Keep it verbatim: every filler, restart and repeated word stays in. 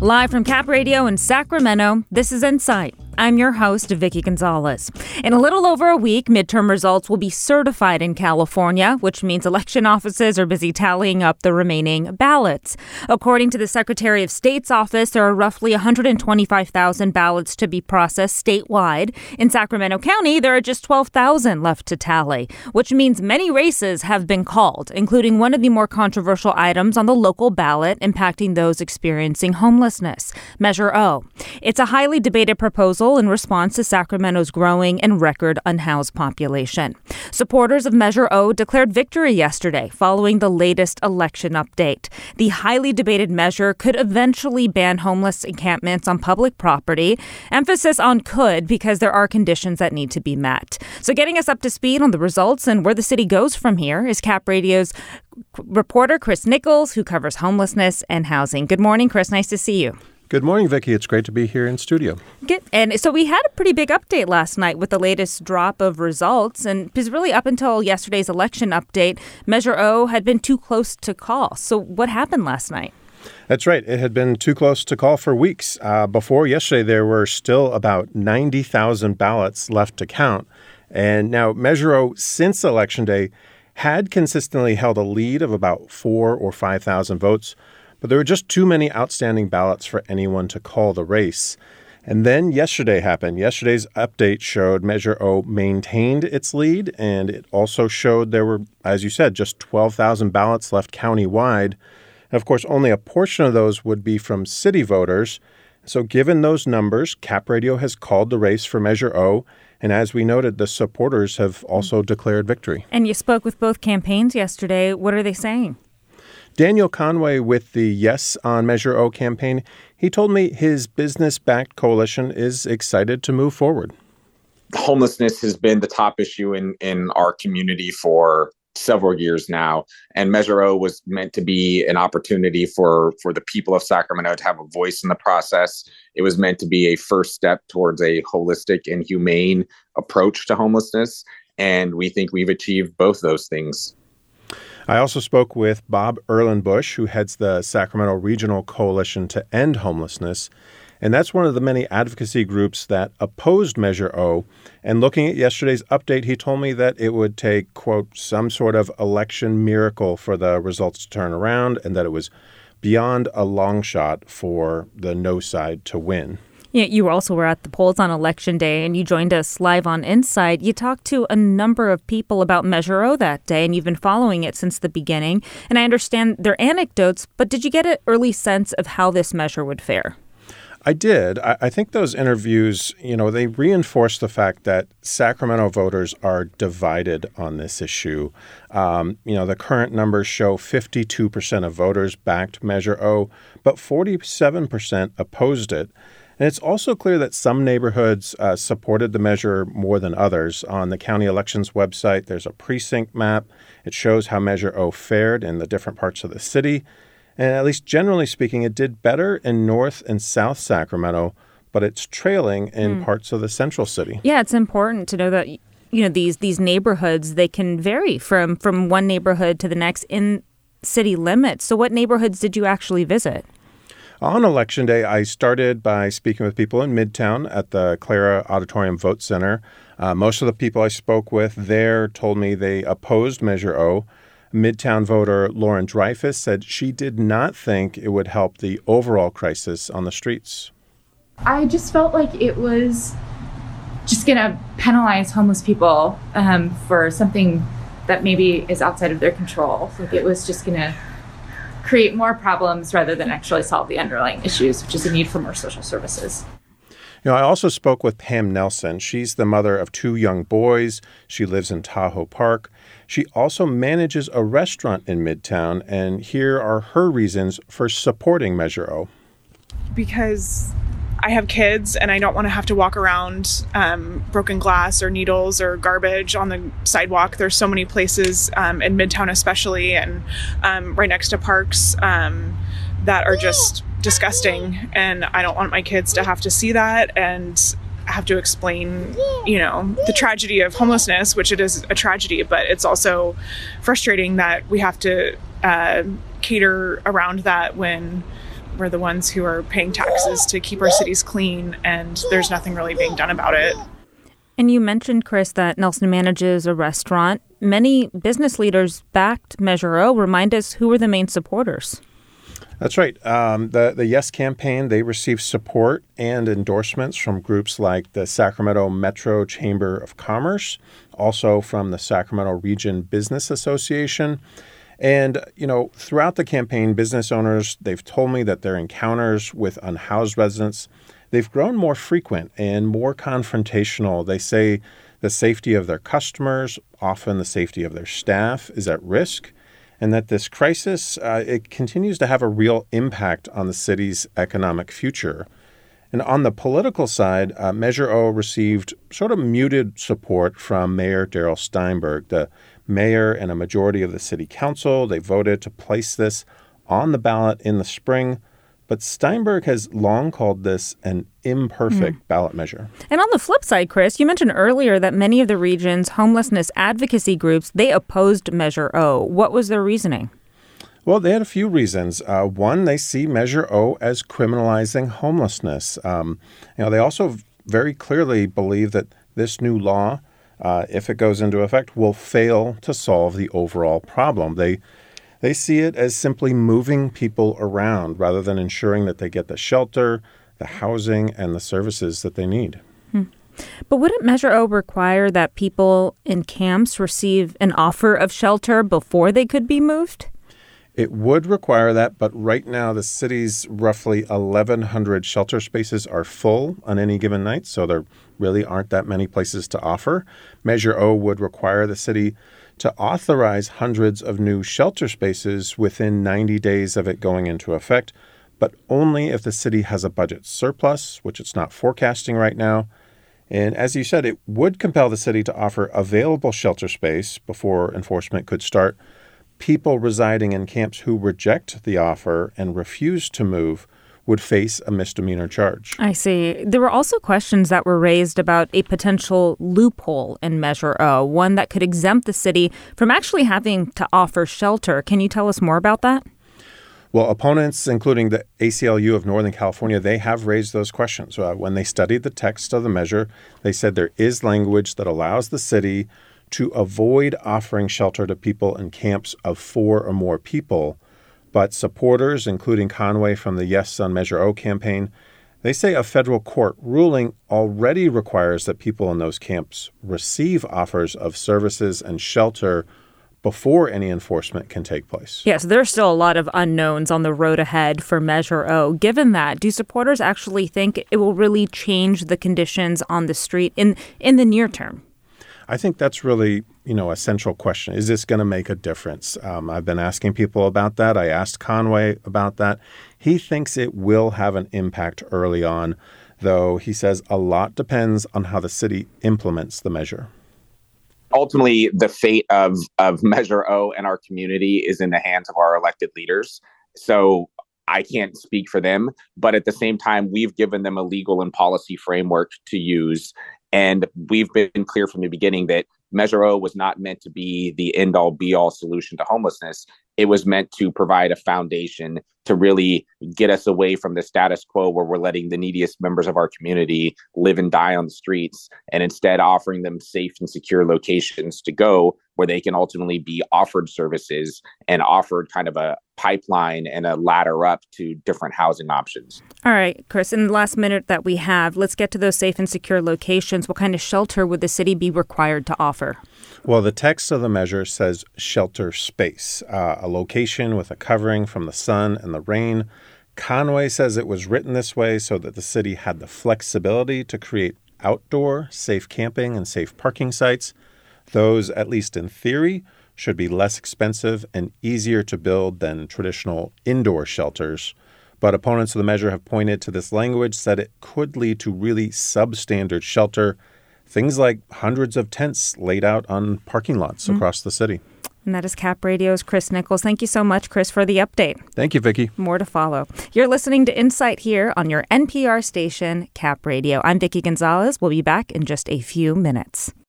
Live from Cap Radio in Sacramento, this is Insight. I'm your host, Vicky Gonzalez. In a little over a week, midterm results will be certified in California, which means election offices are busy tallying up the remaining ballots. According to the Secretary of State's office, there are roughly one hundred twenty-five thousand ballots to be processed statewide. In Sacramento County, there are just twelve thousand left to tally, which means many races have been called, including one of the more controversial items on the local ballot impacting those experiencing homelessness, Measure O. It's a highly debated proposal in response to Sacramento's growing and record unhoused population. Supporters of Measure O declared victory yesterday following the latest election update. The highly debated measure could eventually ban homeless encampments on public property. Emphasis on could because there are conditions that need to be met. So getting us up to speed on the results and where the city goes from here is Cap Radio's reporter Chris Nichols, who covers homelessness and housing. Good morning, Chris. Nice to see you. Good morning, Vicki. It's great to be here in studio. Good. And so we had a pretty big update last night with the latest drop of results. And because really up until yesterday's election update, Measure O had been too close to call. So what happened last night? That's right. It had been too close to call for weeks. Uh, before yesterday, there were still about ninety thousand ballots left to count. And now Measure O, since Election Day, had consistently held a lead of about four or five thousand votes. But there were just too many outstanding ballots for anyone to call the race. And then yesterday happened. Yesterday's update showed Measure O maintained its lead, and it also showed there were, as you said, just twelve thousand ballots left countywide. And of course, only a portion of those would be from city voters. So given those numbers, Cap Radio has called the race for Measure O. And as we noted, the supporters have also declared victory. And you spoke with both campaigns yesterday. What are they saying? Daniel Conway with the Yes on Measure O campaign, he told me his business-backed coalition is excited to move forward. Homelessness has been the top issue in, in our community for several years now, and Measure O was meant to be an opportunity for, for the people of Sacramento to have a voice in the process. It was meant to be a first step towards a holistic and humane approach to homelessness, and we think we've achieved both those things. I also spoke with Bob Erlenbush, who heads the Sacramento Regional Coalition to End Homelessness. And that's one of the many advocacy groups that opposed Measure O. And looking at yesterday's update, he told me that it would take, quote, some sort of election miracle for the results to turn around, and that it was beyond a long shot for the no side to win. Yeah, you also were at the polls on Election Day, and you joined us live on Insight. You talked to a number of people about Measure O that day, and you've been following it since the beginning. And I understand their anecdotes, but did you get an early sense of how this measure would fare? I did. I, I think those interviews, you know, they reinforce the fact that Sacramento voters are divided on this issue. Um, you know, the current numbers show fifty-two percent of voters backed Measure O, but forty-seven percent opposed it. And it's also clear that some neighborhoods uh, supported the measure more than others. On the county elections website, there's a precinct map. It shows how Measure O fared in the different parts of the city. And at least generally speaking, it did better in North and South Sacramento, but it's trailing in mm. parts of the central city. Yeah, it's important to know that, you know, these these neighborhoods, they can vary from, from one neighborhood to the next in city limits. So what neighborhoods did you actually visit? On Election Day, I started by speaking with people in Midtown at the Clara Auditorium Vote Center. Uh, most of the people I spoke with there told me they opposed Measure O. Midtown voter Lauren Dreyfus said she did not think it would help the overall crisis on the streets. I just felt like it was just going to penalize homeless people um, for something that maybe is outside of their control. Like it was just going to create more problems rather than actually solve the underlying issues, which is the need for more social services. You know, I also spoke with Pam Nelson. She's the mother of two young boys. She lives in Tahoe Park. She also manages a restaurant in Midtown, and here are her reasons for supporting Measure O. Because I have kids and I don't want to have to walk around um, broken glass or needles or garbage on the sidewalk. There's so many places um, in Midtown especially and um, right next to parks um, that are just disgusting. And I don't want my kids to have to see that and have to explain, you know, the tragedy of homelessness, which it is a tragedy, but it's also frustrating that we have to uh, cater around that when We're the ones who are paying taxes to keep our cities clean, and there's nothing really being done about it. And you mentioned, Chris, that Nelson manages a restaurant. Many business leaders backed Measure O. Remind us, who were the main supporters? That's right. Um, the, the Yes campaign, they received support and endorsements from groups like the Sacramento Metro Chamber of Commerce, also from the Sacramento Region Business Association. And, you know, throughout the campaign, business owners, they've told me that their encounters with unhoused residents, they've grown more frequent and more confrontational. They say the safety of their customers, often the safety of their staff, is at risk, and that this crisis, uh, it continues to have a real impact on the city's economic future. And on the political side, uh, Measure O received sort of muted support from Mayor Darrell Steinberg. The mayor and a majority of the city council, they voted to place this on the ballot in the spring. But Steinberg has long called this an imperfect mm. ballot measure. And on the flip side, Chris, you mentioned earlier that many of the region's homelessness advocacy groups, they opposed Measure O. What was their reasoning? Well, they had a few reasons. Uh, one, they see Measure O as criminalizing homelessness. Um, you know, they also very clearly believe that this new law, uh, if it goes into effect, will fail to solve the overall problem. They They see it as simply moving people around rather than ensuring that they get the shelter, the housing, and the services that they need. Hmm. But wouldn't Measure O require that people in camps receive an offer of shelter before they could be moved? It would require that, but right now the city's roughly eleven hundred shelter spaces are full on any given night, so there really aren't that many places to offer. Measure O would require the city to authorize hundreds of new shelter spaces within ninety days of it going into effect, but only if the city has a budget surplus, which it's not forecasting right now. And as you said, it would compel the city to offer available shelter space before enforcement could start. People residing in camps who reject the offer and refuse to move would face a misdemeanor charge. I see. There were also questions that were raised about a potential loophole in Measure O, one that could exempt the city from actually having to offer shelter. Can you tell us more about that? Well, opponents, including the A C L U of Northern California, they have raised those questions. Uh, when they studied the text of the measure, they said there is language that allows the city to avoid offering shelter to people in camps of four or more people. But supporters, including Conway from the Yes on Measure O campaign, they say a federal court ruling already requires that people in those camps receive offers of services and shelter before any enforcement can take place. Yes, there's still a lot of unknowns on the road ahead for Measure O. Given that, do supporters actually think it will really change the conditions on the street in, in the near term? I think that's really, you know, a central question. Is this going to make a difference? Um, I've been asking people about that. I asked Conway about that. He thinks it will have an impact early on, though he says a lot depends on how the city implements the measure. Ultimately, the fate of, of Measure O and our community is in the hands of our elected leaders. So I can't speak for them, but at the same time, we've given them a legal and policy framework to use. And we've been clear from the beginning that Measure O was not meant to be the end-all, be-all solution to homelessness. It was meant to provide a foundation to really get us away from the status quo where we're letting the neediest members of our community live and die on the streets, and instead offering them safe and secure locations to go where they can ultimately be offered services and offered kind of a pipeline and a ladder up to different housing options. All right, Chris, in the last minute that we have, let's get to those safe and secure locations. What kind of shelter would the city be required to offer? Well, the text of the measure says shelter space, uh, a location with a covering from the sun and the rain. Conway says it was written this way so that the city had the flexibility to create outdoor, safe camping and safe parking sites. Those, at least in theory, should be less expensive and easier to build than traditional indoor shelters. But opponents of the measure have pointed to this language, said it could lead to really substandard shelter, things like hundreds of tents laid out on parking lots mm-hmm. across the city. And that is Cap Radio's Chris Nichols. Thank you so much, Chris, for the update. Thank you, Vicki. More to follow. You're listening to Insight here on your N P R station, Cap Radio. I'm Vicki Gonzalez. We'll be back in just a few minutes.